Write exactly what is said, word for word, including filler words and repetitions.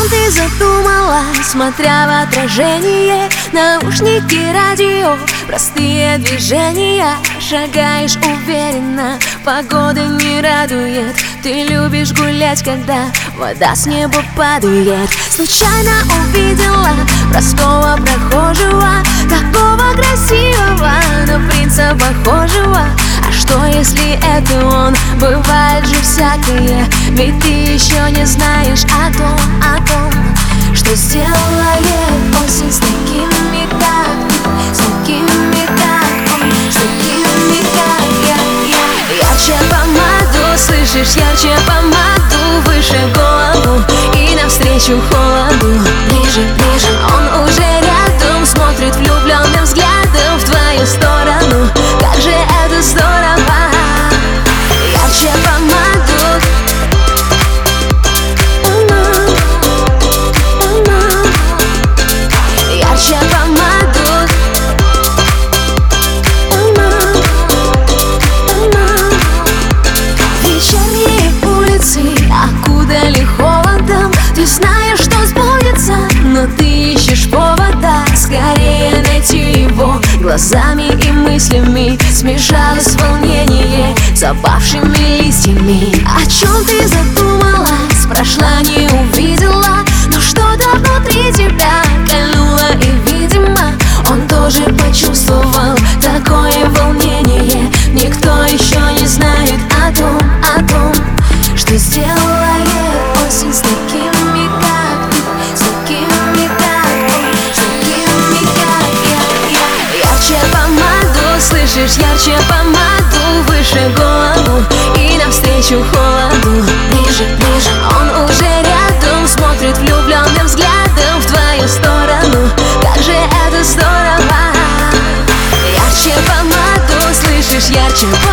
чем ты задумалась, смотря в отражение? Наушники, радио, простые движения. Шагаешь уверенно, погода не радует. Ты любишь гулять, когда вода с неба падает. Случайно увидела простого прохожего, такого красивого, на принца похожего. А что если это он? Бывает же всякое, ведь ты еще не знаешь о том, о том, что сделает осень с такими, как ты, с такими, как он, с такими, как я, я. Ярче помаду, слышишь, ярче помаду, выше голову и навстречу холоду. Ближе, ближе, он уже рядом, смотрит влюбленным взглядом в твою сторону. Как же это здорово! Ярче помаду, ярче помаду, вечерние улицы окутали холодом. Ты знаешь, что сбудется, но ты ищешь повода скорее найти его. Глазами и мыслями смешалось волнение с опавшими листьями. О чем ты задумалась, прошла, не увидела, но что-то внутри тебя кольнуло, и, видимо, он тоже почувствовал такое волнение. Никто еще не знает о том, о том, что сделает осень с такими, как ты, с такими, как он, с такими, как я, я. Ярче помаду, слышишь, ярче помаду, выше голову и навстречу холоду. Ближе, ближе, он уже рядом, смотрит влюбленным взглядом в твою сторону. Как же это здорово! Ярче помаду, слышишь, ярче помаду.